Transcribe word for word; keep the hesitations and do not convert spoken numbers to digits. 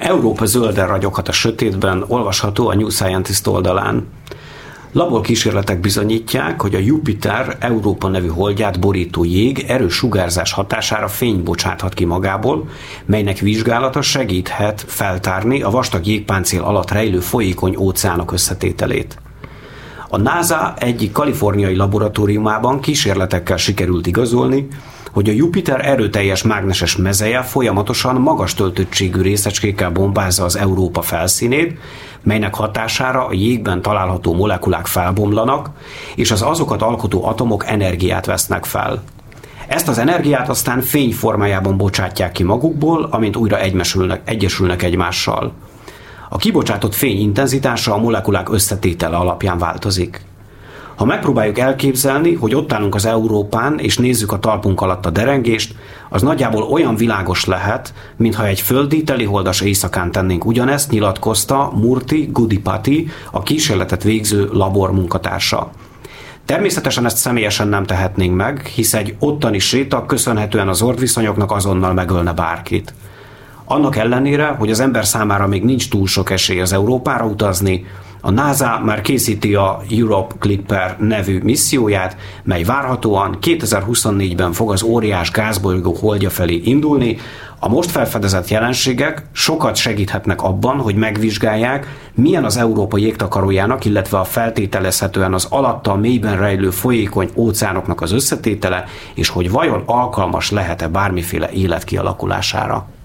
Európa zölden ragyoghat a sötétben, olvasható a New Scientist oldalán. Laborkísérletek bizonyítják, hogy a Jupiter Európa nevű holdját borító jég erős sugárzás hatására fényt bocsáthat ki magából, melynek vizsgálata segíthet feltárni a vastag jégpáncél alatt rejlő folyékony óceánok összetételét. A NASA egyik kaliforniai laboratóriumában kísérletekkel sikerült igazolni, hogy a Jupiter erőteljes mágneses mezeje folyamatosan magas töltöttségű részecskékkel bombázza az Európa felszínét, melynek hatására a jégben található molekulák felbomlanak, és az azokat alkotó atomok energiát vesznek fel. Ezt az energiát aztán fény formájában bocsátják ki magukból, amint újra egymesülnek, egyesülnek egymással. A kibocsátott fény intenzitása a molekulák összetétele alapján változik. Ha megpróbáljuk elképzelni, hogy ott állunk az Európán, és nézzük a talpunk alatt a derengést, az nagyjából olyan világos lehet, mintha egy földi teliholdas éjszakán tennénk ugyanezt, nyilatkozta Murthy Gudipati, a kísérletet végző labor munkatársa. Természetesen ezt személyesen nem tehetnénk meg, hisz egy ottani séta köszönhetően az ordviszonyoknak azonnal megölne bárkit. Annak ellenére, hogy az ember számára még nincs túl sok esély az Európára utazni, a NASA már készíti a Europe Clipper nevű misszióját, mely várhatóan kétezer-huszonnégyben fog az óriás gázbolygó holdja felé indulni. A most felfedezett jelenségek sokat segíthetnek abban, hogy megvizsgálják, milyen az Európa jégtakarójának, illetve a feltételezhetően az alatta mélyben rejlő folyékony óceánoknak az összetétele, és hogy vajon alkalmas lehet-e bármiféle élet kialakulására.